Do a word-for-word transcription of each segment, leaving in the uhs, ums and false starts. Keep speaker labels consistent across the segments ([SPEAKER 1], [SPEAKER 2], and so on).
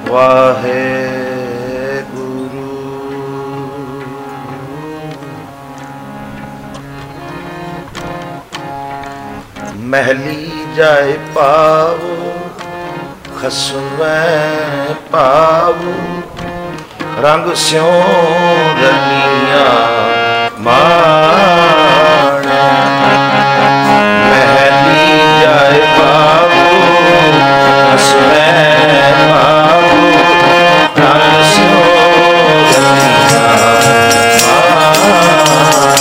[SPEAKER 1] वाहे गुरु। महली जाए पावो खसवै पावो, रंग स्यों रलियां माण। महली जाए पावो खसवै पावो, रंग स्यों रलियां माण।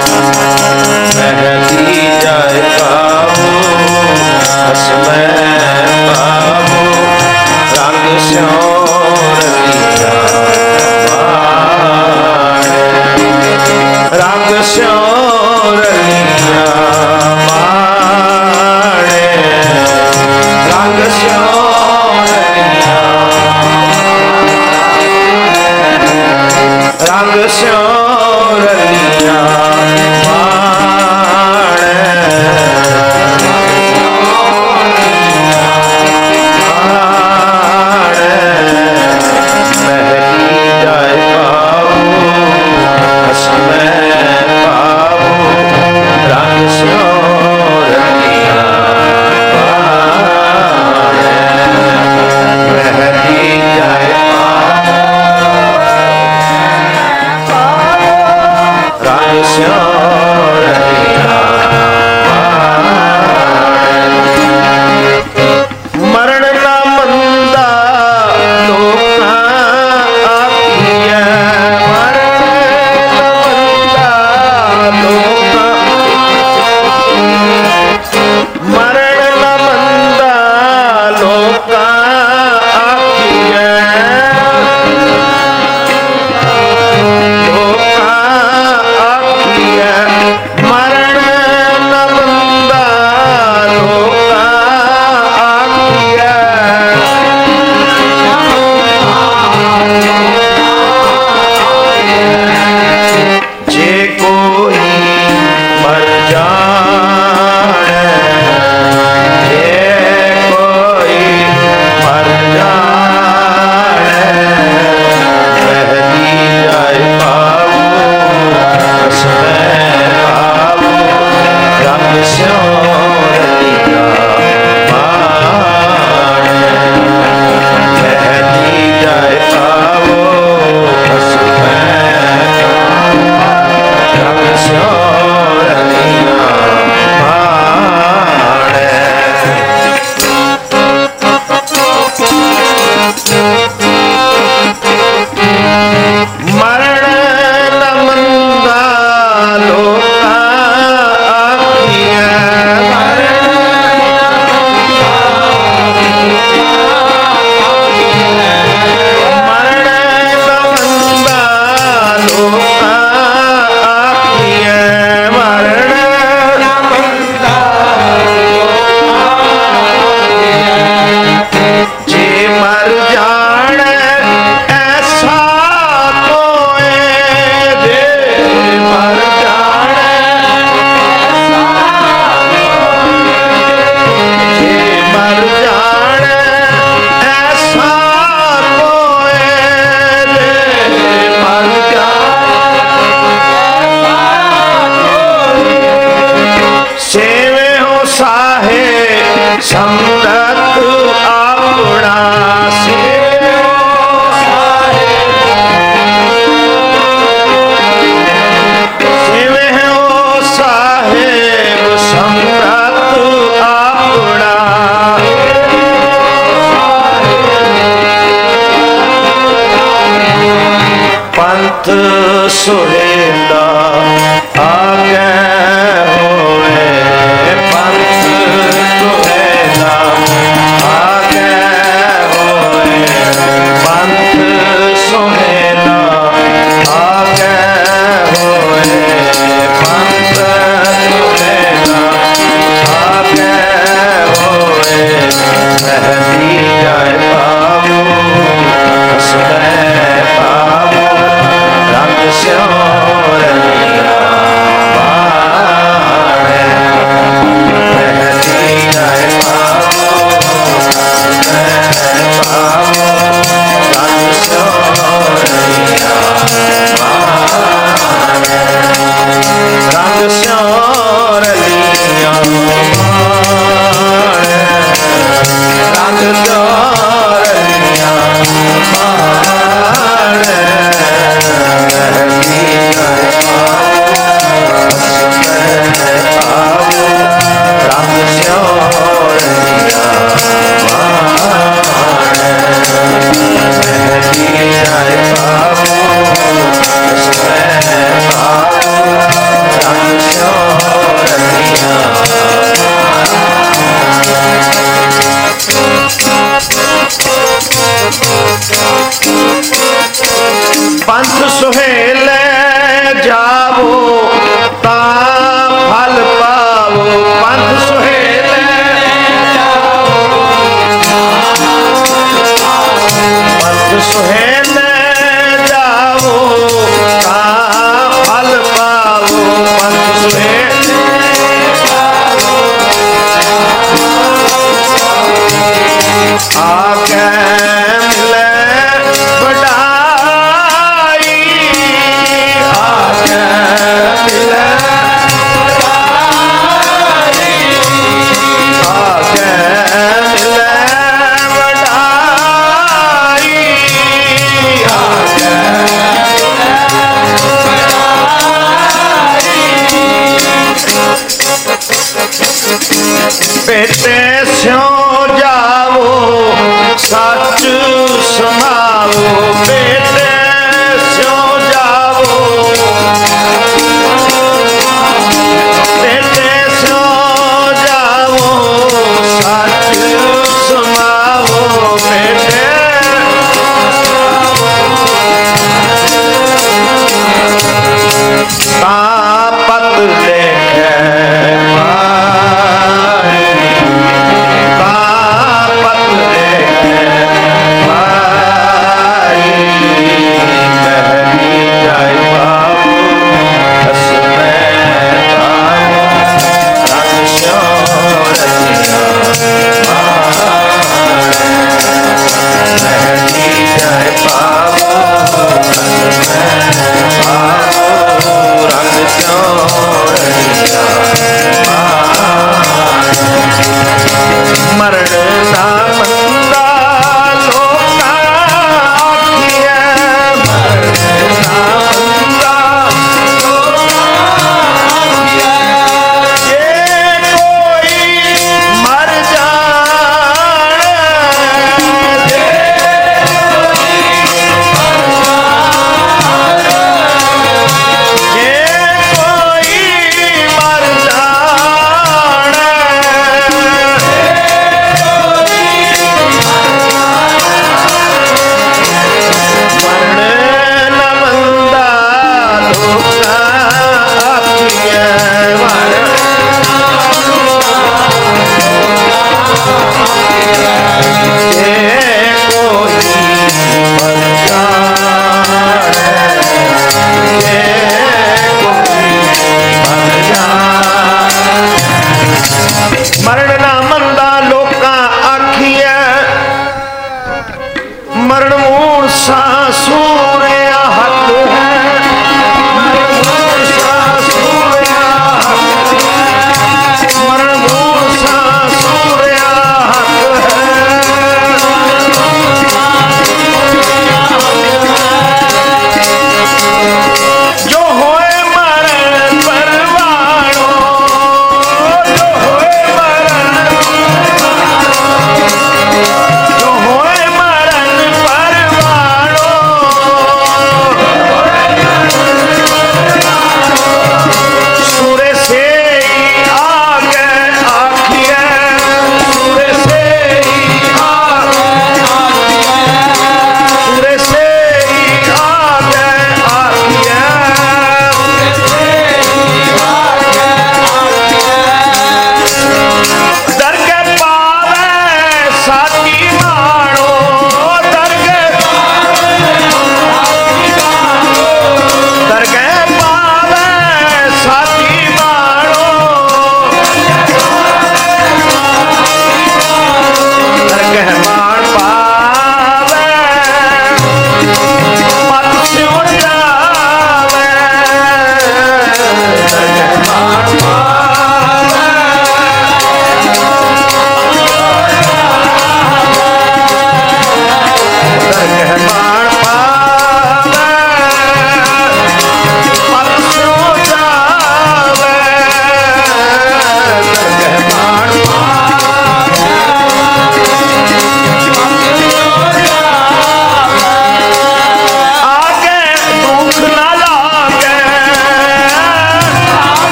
[SPEAKER 1] महली जाए पावो खसवै पावो, रंग स्यों रलियां माण। रंग स्यों रलियां माण। रंग स्यों रलियां, रंग स्यों रलियां माण। महली जाए पावो खसवै पावो, रंग स्यों रलियां माण। महली जाए पावो रंग स्यों रलियां माण। मरण ना मंदा लोकां आखिया, मरण ना मंदा लोकां, मरण ना मंदा लोकां आखिया, लोकां आखिया। मरण ना मंदा लोकां आखिया, जे कोई मर जाने, जे कोई मर जाने। महली जाए पावो खसवै पावो, रंग स्यों रलियां माण। महली जाए पावो खसवै रंग स्यों रलियां माण। मरण न मंदा लोकां आखिया, मरण मरण न मंदा लोकां आखिया, मरण न मंदा जे मर जाण ऐसा कोई, जे मर जाण ऐसा कोई, जे मर जाण ऐसा कोई, जे मर जाण ऐसा कोई। सेवे हो साहे समरत अपना, सेवे हो साहे, सेवे हो साहेब समरत अपना। पंथ सुहेला आगे होए, पंथ सुहेला आगे होए, पंथ सुहेला आगे होए, पंथ सुहेला आगे होए। महली जाए पावो खसवै पावो, रंग स्यों रलियां माण। बेटे स्यों जाओ सच सुनाओ, बेटे स्यों जाओ, बेटे स्यों जाओ सच सुनाओ, बेटे तापत लेके पाए, तापत लेके पाए।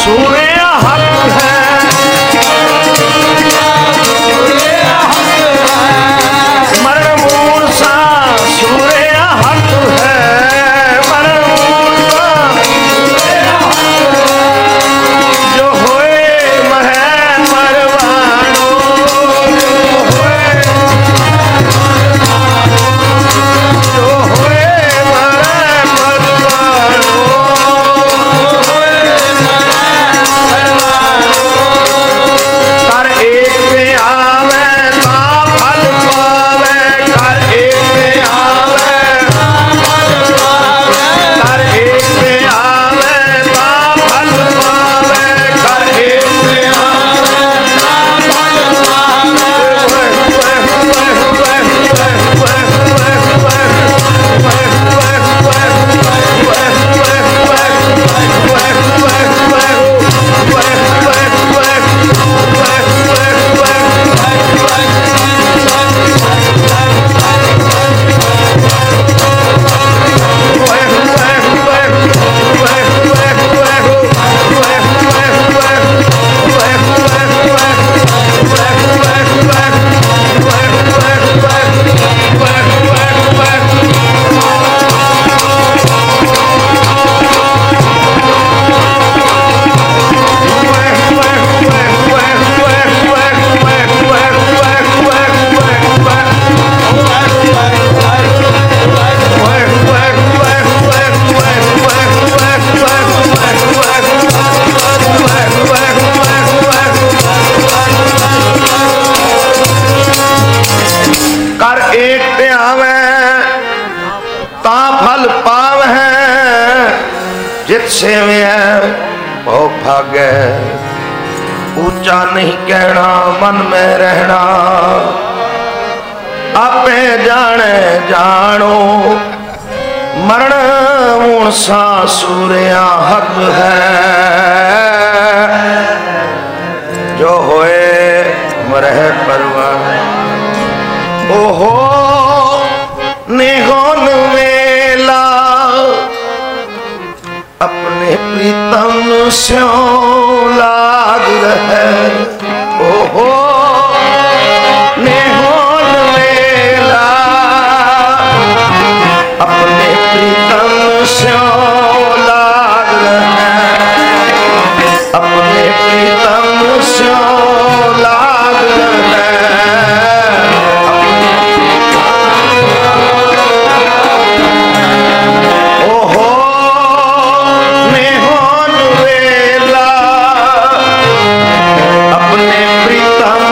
[SPEAKER 1] सूर्य हक है, मरण मूर्छा सूर्य हक है, मरण मूर्छा जो होए महे मरवानो, जो होए महे मरवानो। कर एक पे आवे ता फल पावे, कर एक पे आवे, कर एक पे आवे ता फल पावे, कर एक पे आवे ता फल पावे। कर एक ते आवे ता फल पावे, जित सेवे बहु भागे। ऊंचा नहीं कहना मन में रहना, आपे जाने जानो। मरण मूर्छा सूर्या हक है, जो होए मरह परवान। ओहो नेहोन वेला अपने प्रीतम स्यों लाग रहे, ओहो नेहोन वेला अपने प्रीतम स्यों लाग रहे, अपने प्रीतम स्यों लाग रहे। अपने प्रीतम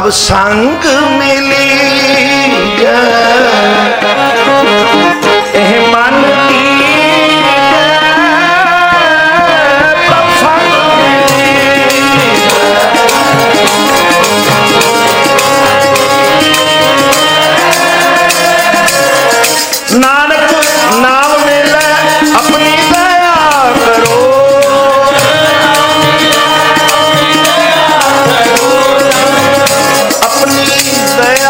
[SPEAKER 1] तब संग मिली ए मन की तब संग नानक नाम मिले अपनी दया करो अपनी दया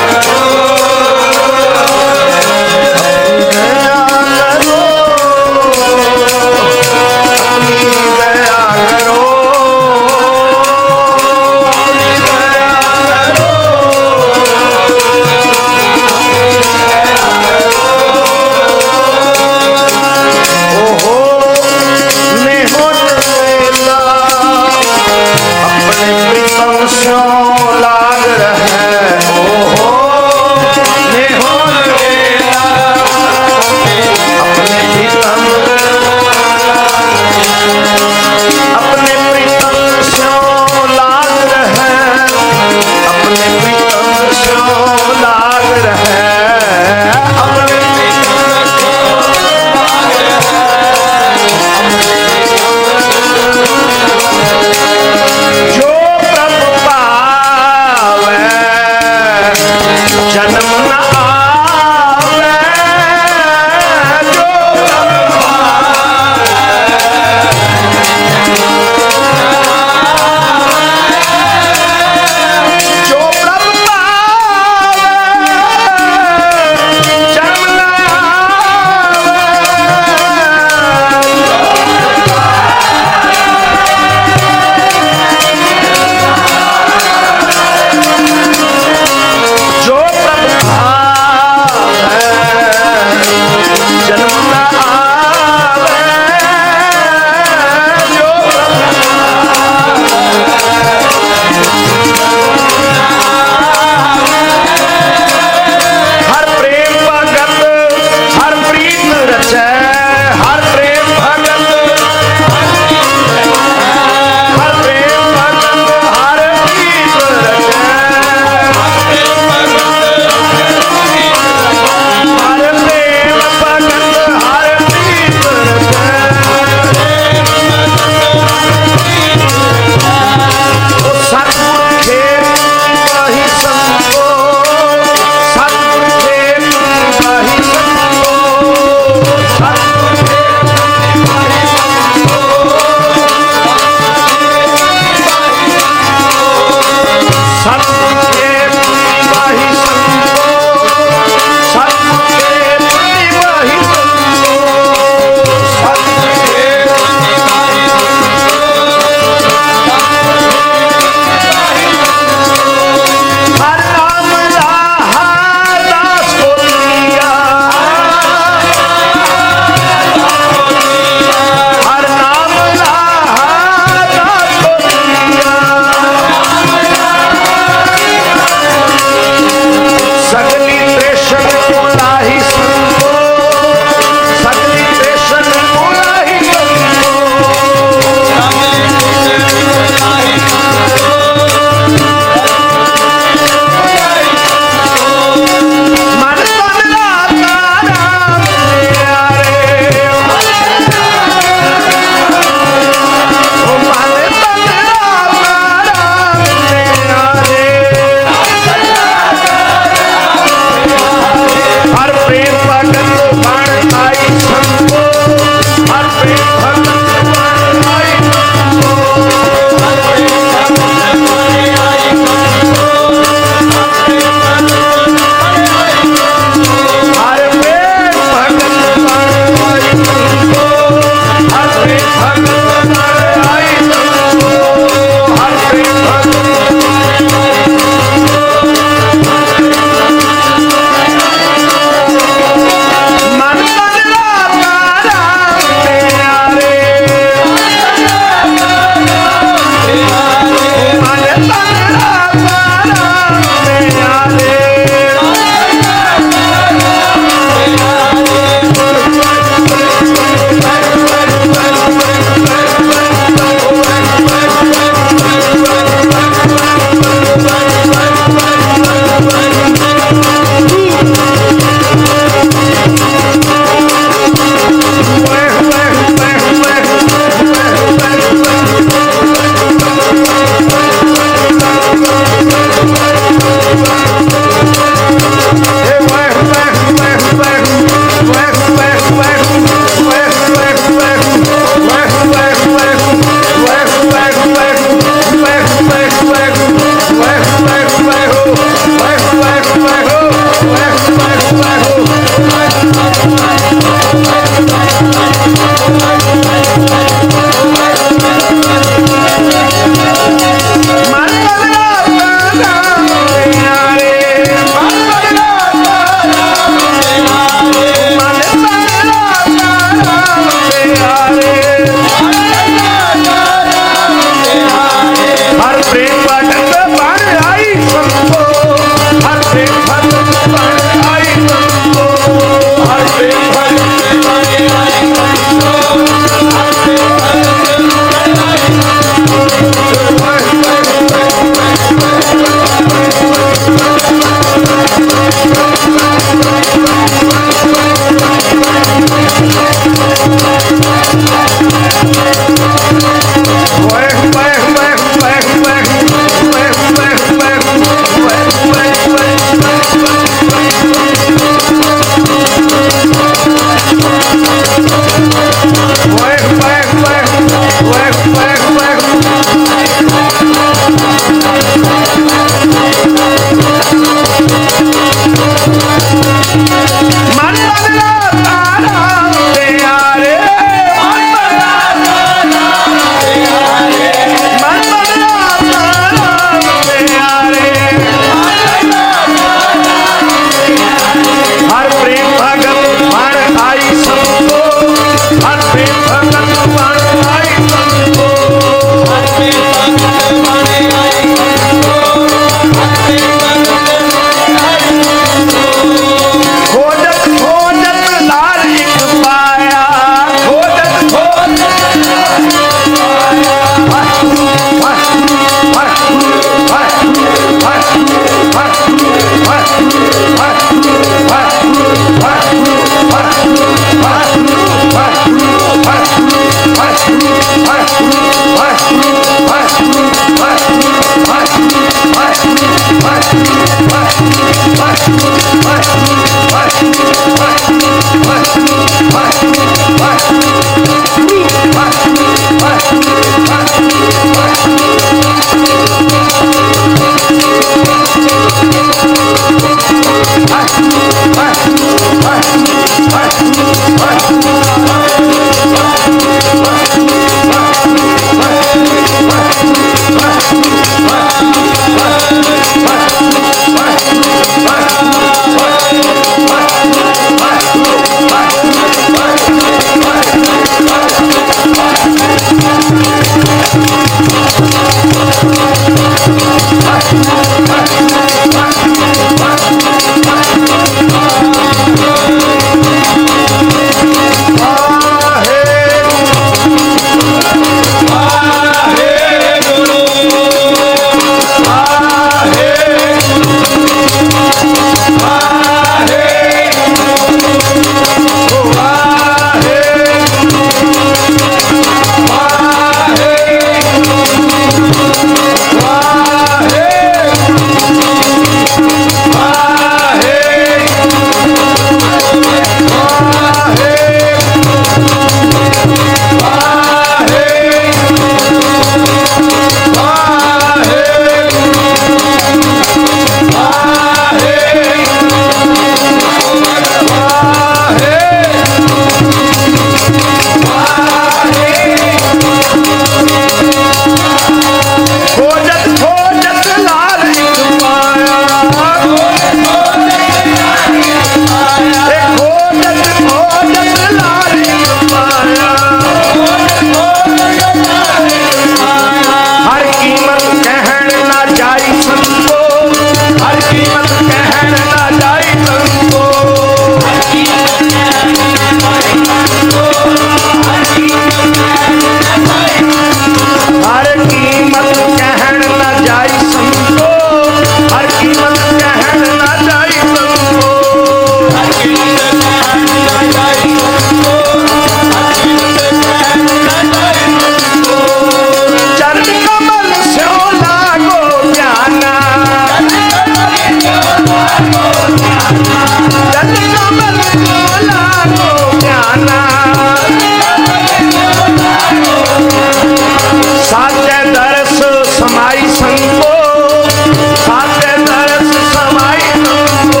[SPEAKER 1] साचे दरस समाई संगो, साचे दरस समाई संगो,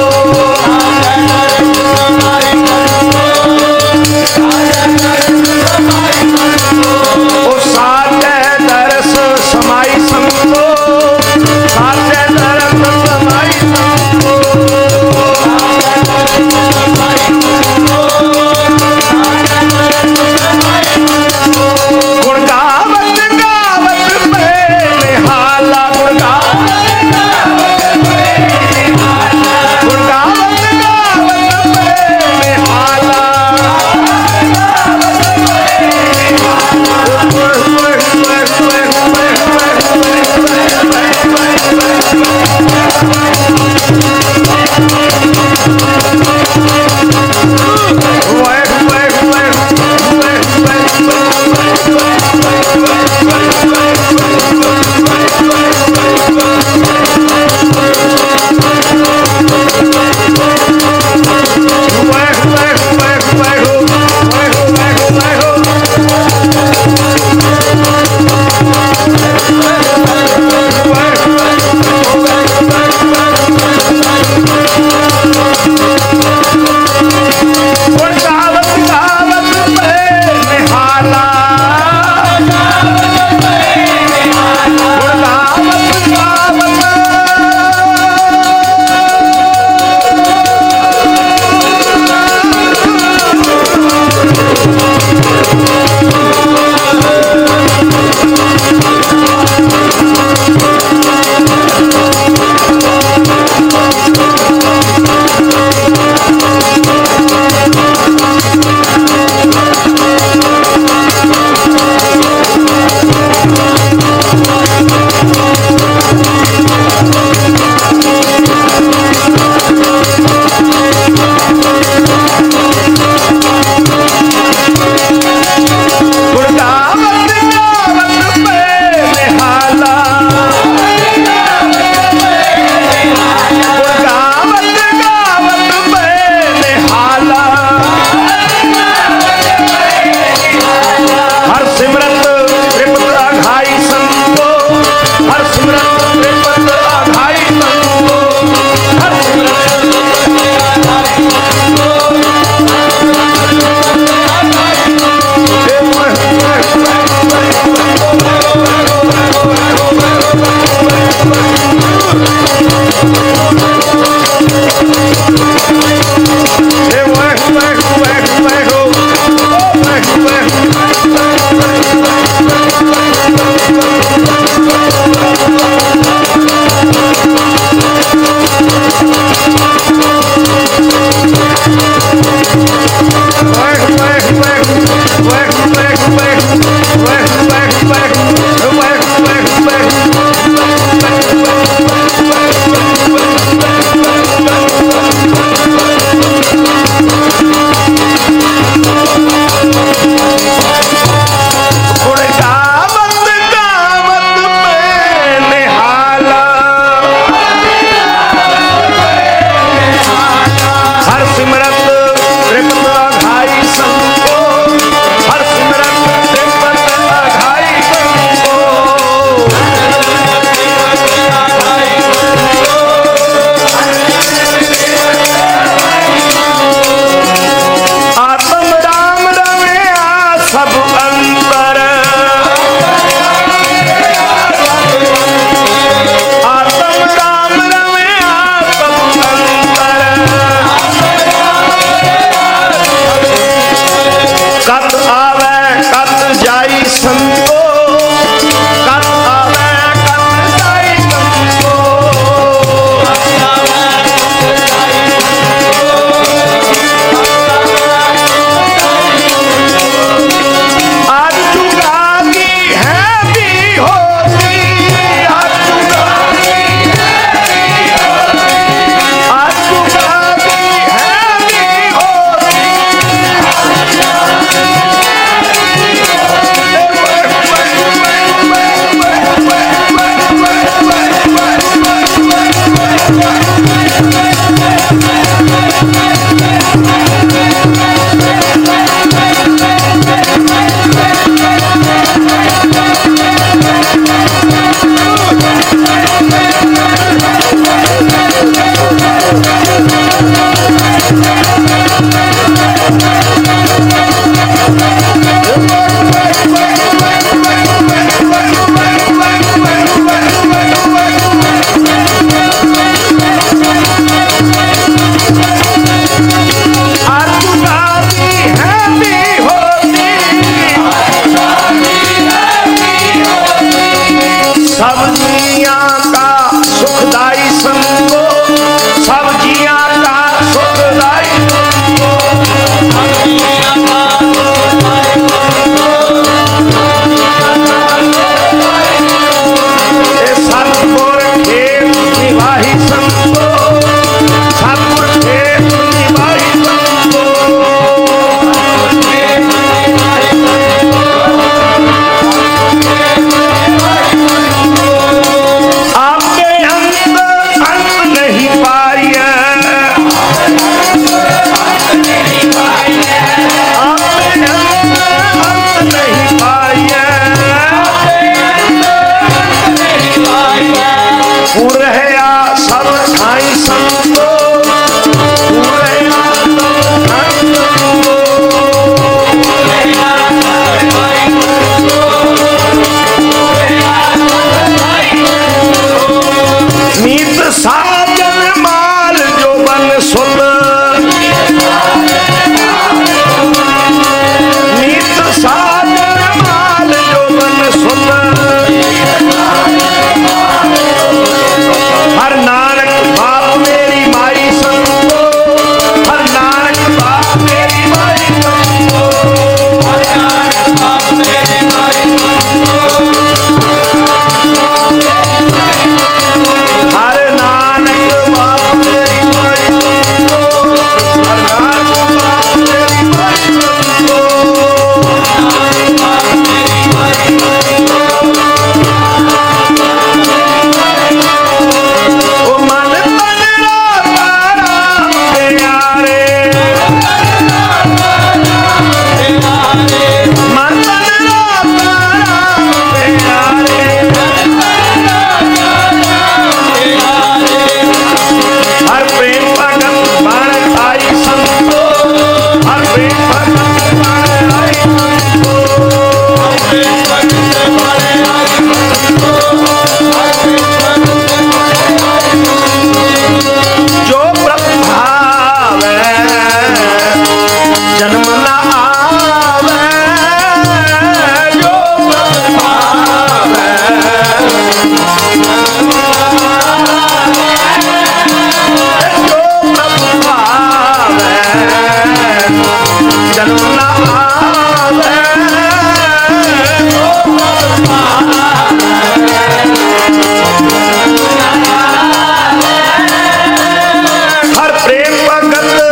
[SPEAKER 1] ओ साचे दरस समाई संगो, साचे दरस समाई संगो, गुण गावत गावत पे निहाला, गुण गावत गावत पे निहाला, गुण गावत गावत पे निहाला,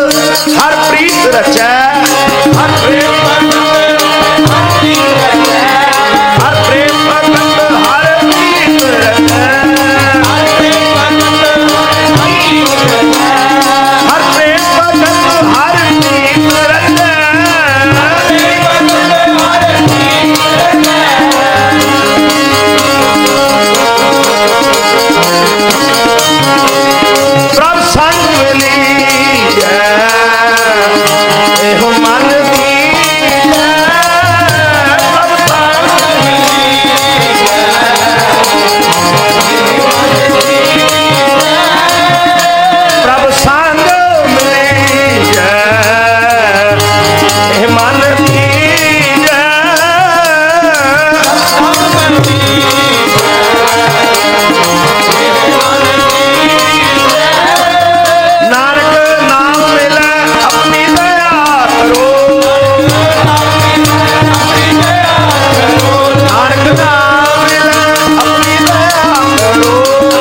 [SPEAKER 1] हर प्रीत रचै, हर प्रेम भगत हर प्रीत रचै, हर प्रेम भगत हर प्रीत रचै, हर प्रेम भगत हर प्रीत रचै, हर प्रेम भगत हर प्रीत रचै, हर प्रेम भगत हर प्रीत रचै। प्रभ संग लीजै एहो मन दीजै, प्रभ संग लीजै प्रभ संग लीजै एह मन दीजै, नानक नाम मिले अपनी दया करो, नानक नाम मिले अपनी दया करो,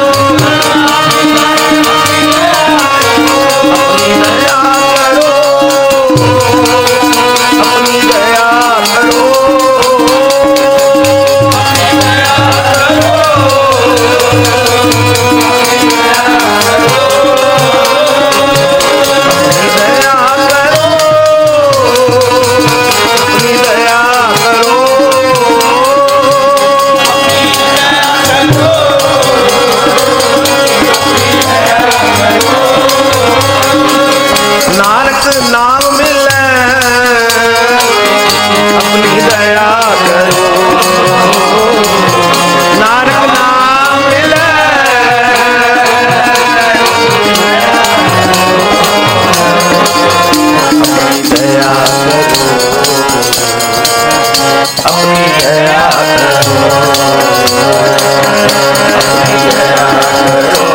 [SPEAKER 1] अपनी दया करो, अपनी दया करो, नानक नाम मिले अपनी दया करो, नानक नाम मिले अपनी दया करो, अपनी दया करो, अपनी दया करो।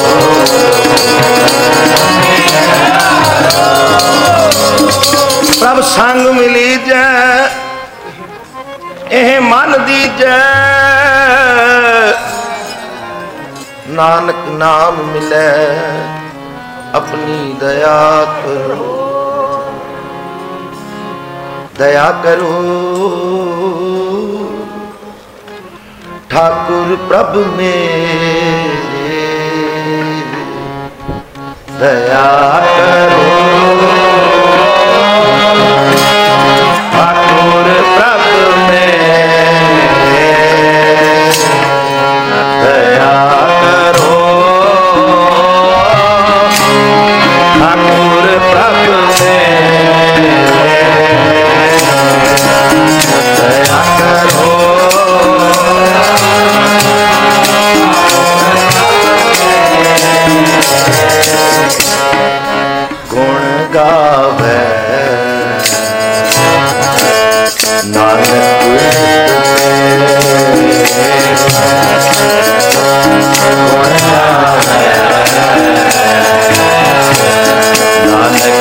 [SPEAKER 1] प्रभ संग मिली जै एह मन दीजै, नानक नाम मिले अपनी दया करो, दया करो ठाकुर प्रभ मेरे, दया करो ठाकुर प्रभ मेरे, दया करो ठाकुर प्रभ मेरे, दया करो गुण गावे नानक गुण गावे नानक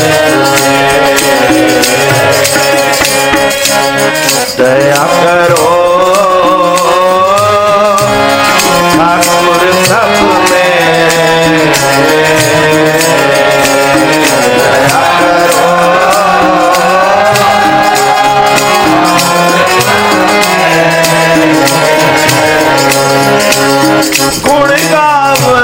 [SPEAKER 1] दया करो ठाकुर सब में, दया करो गुण गावे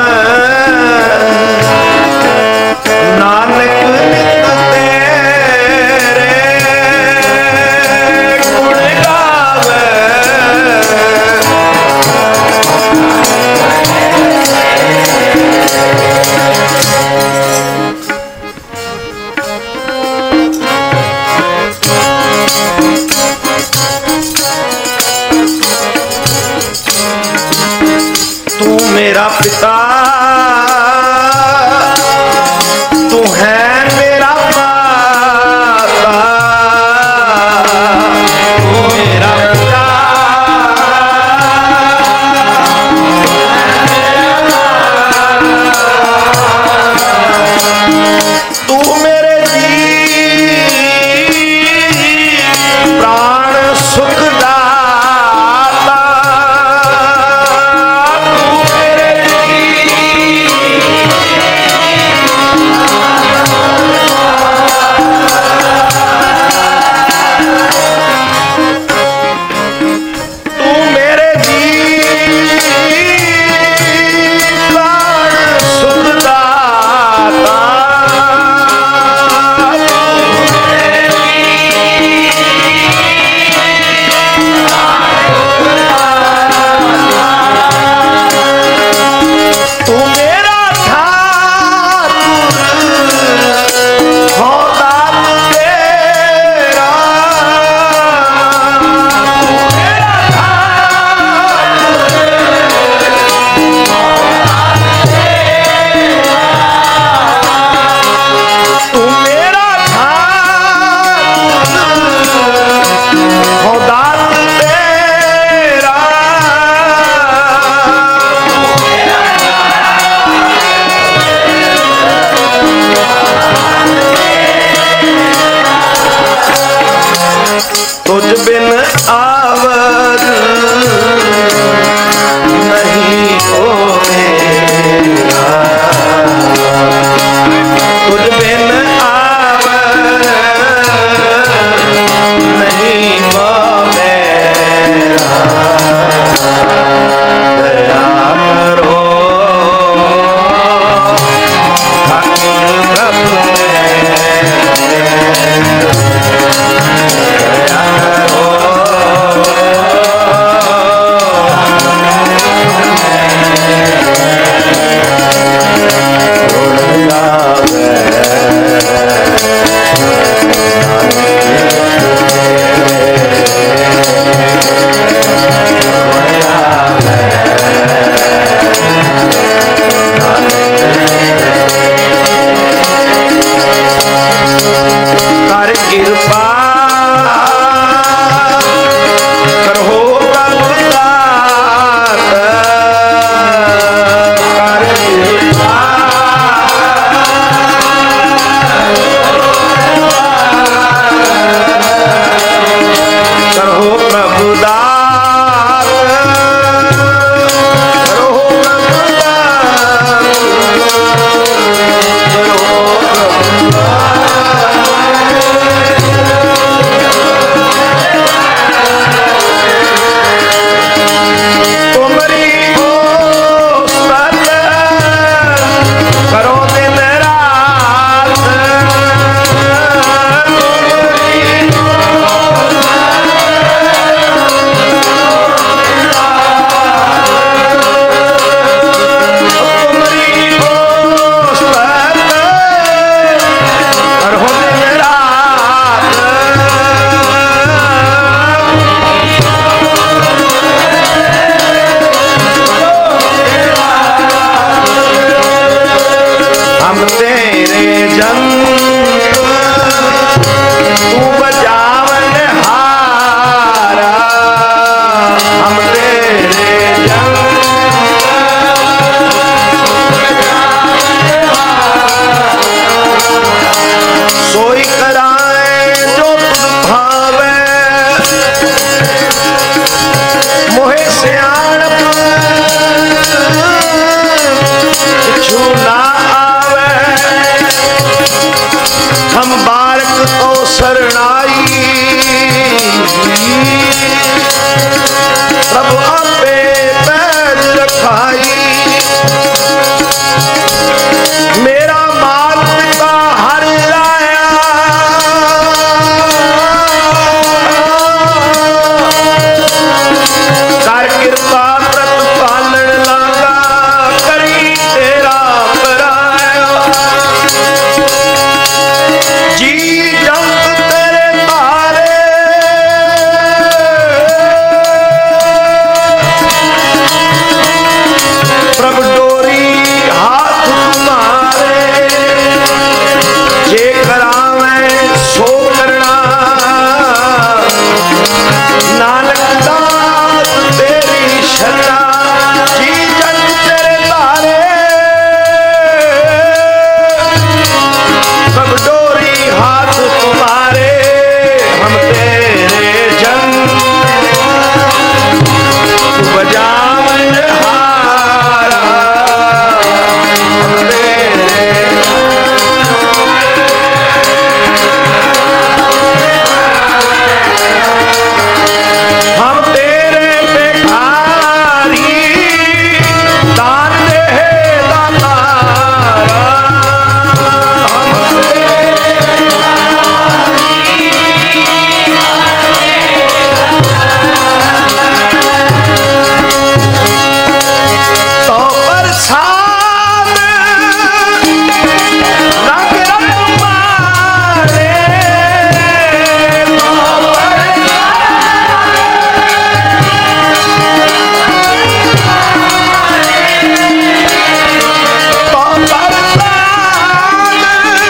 [SPEAKER 1] नानक नित तेरे, गुण गावे हम बारक तो शरणाई प्रभु आपे पैज रखाई मेरा मात पिता हर लाया कर कृपा प्रतिपालन लागा करी तेरा पराया जी जंत तेरे तारे प्रभु डोरी हाथ तुम्हारे जे करावे सो करना नानक दास तेरी शरणा जी जंत तेरे तारे प्रभु डोरी हाथ तुम्हारे हम तेरे जन बजावन हारा हम तेरे हम तेरे भिखारी दान दे दातारा हम तो प्रसाद रंग रंग मारे तो प्रसाद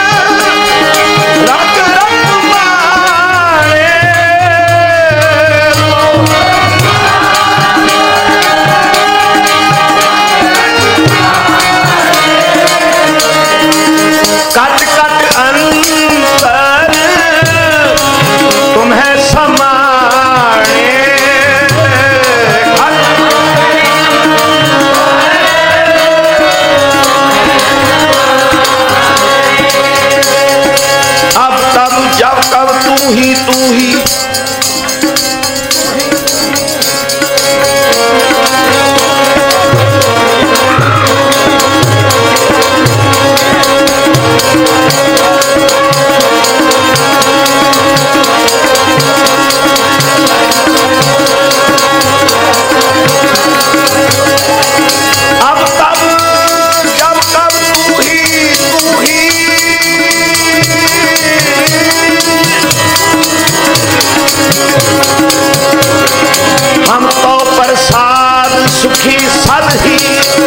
[SPEAKER 1] रंग रंग मारे कट कट अंतर तुम्हें समाने अब तब जब कब तू ही तू ही अब तब जब कब तू ही तू ही हम तो प्रसाद सुखी सद ही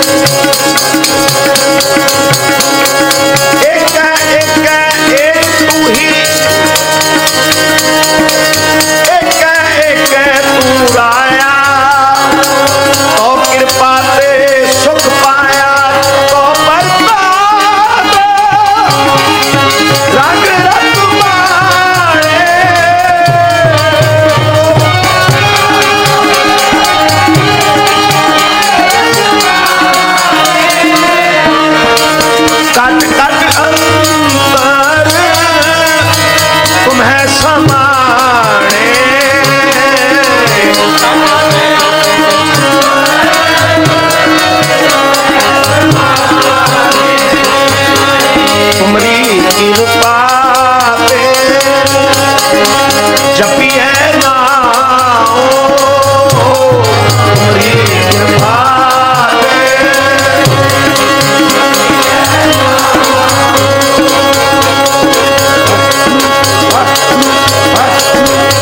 [SPEAKER 1] एक एक एक तू ही एक एक तू राया तो कृपा ते सुख पाया तो प्रसाद रंग रंग मारे कट कट अंतर तुम्हें समाने तुमरी कृपा पे जपिए नाओ तुमरी कृपा पे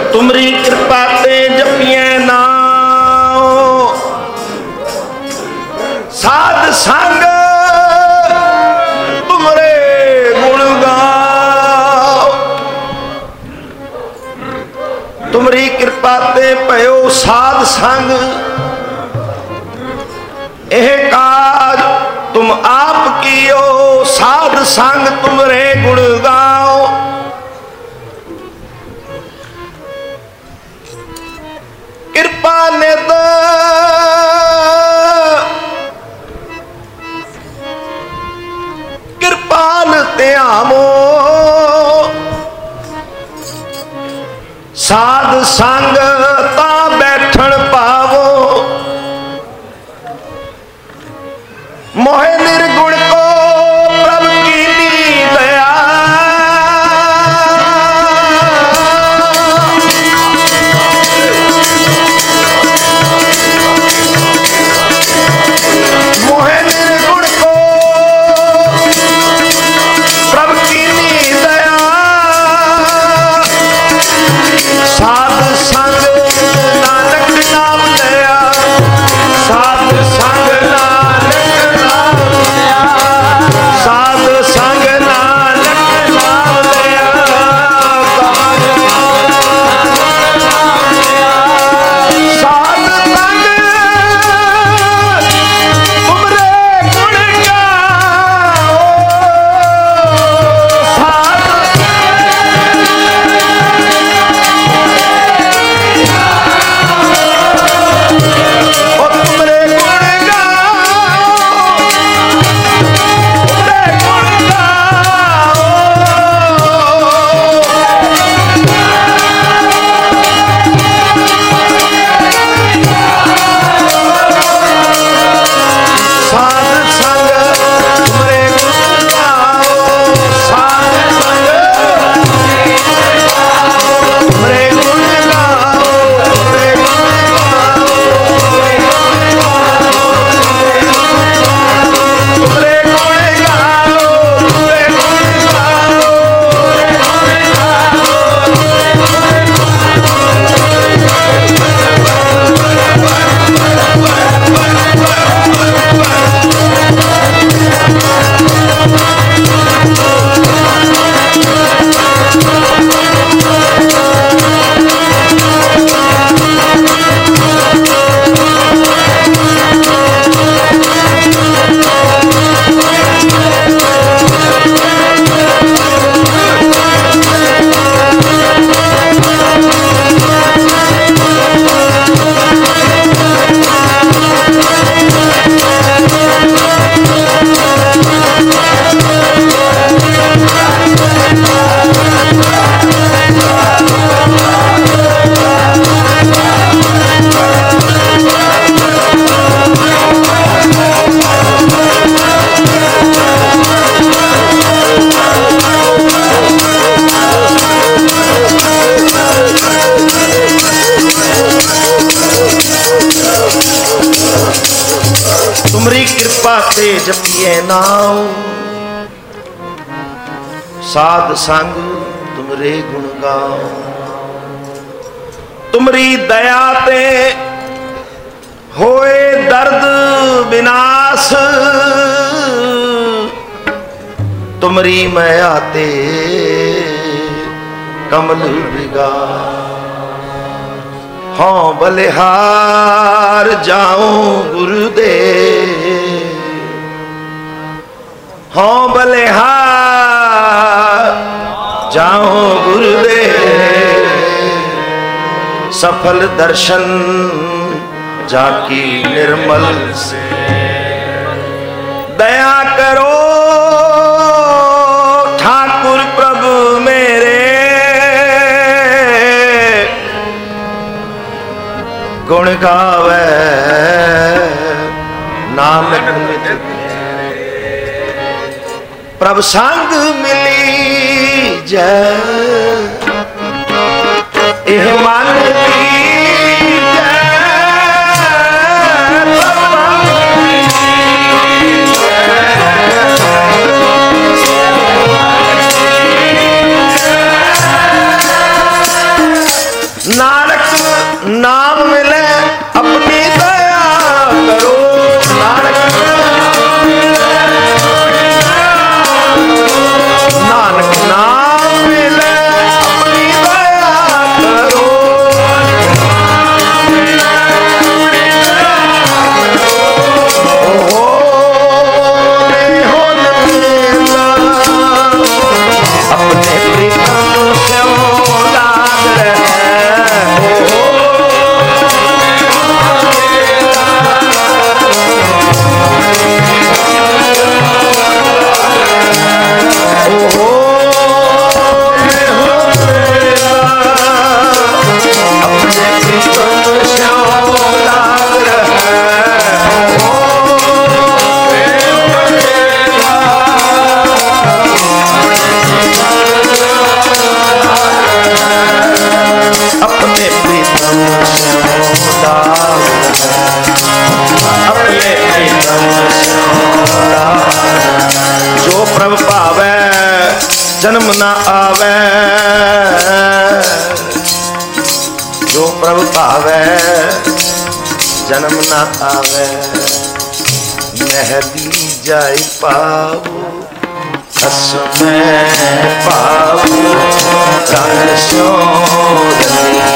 [SPEAKER 1] तुमरी कृपा ते जपिए नाम साध संग तुमरे गुण गाओ। तुमरी कृपा ते पयो साध संग एह काज तुम आप कियो साध संग तुमरे गुण गाओ। कृपा ने तो कृपाल त्यामो साध संग ता बैठन पावो। मोहे निर्गुण को प्रभु की दया मोहे निर्गुण को प्रभु की दया साध संग नानक नाम लिया साध संग नानक नाम लिया साध संग नानक नाम लिया साध संग तुमरे गुण गाओ। साध ओ तुमरे गुण गाओ तुमरे गुण गाओ। साध संग तुमरे गुण गाओ साध संग तुमरे गुण गाओ तुमरे गुण गाओ तुमरे गुण गाओ तुमरे गुण गाओ। तुमरी कृपा ते जपिए नाम साध संग तुमरे गुण गाओ। तुमरी दया ते होए दर्द विनाश तुमरी माया ते कमल विगास। हाँ बलिहार जाऊं गुरुदेव हाँ बलिहार जाऊं गुरुदेव सफल दर्शन जाकी निर्मल से दया करो ठाकुर प्रभु मेरे गुण गावे नानक नित प्रभु संग मिली जय एह मन की नानक नाम मिले अपनी दया करो, नानक नानक नाम मिले अपनी दया करो, ओ हो मिला अपने प्रीतम से लाग रहे, ओ अपने प्रीतम से लाग रहे, अपने प्रीतम अपने प्रीतम जो प्रभु पावे जन्म न आवे, जो प्रभु पावे जन्म न आवे, महदी जाय पाऊ हस में पाऊ रंग शोधनी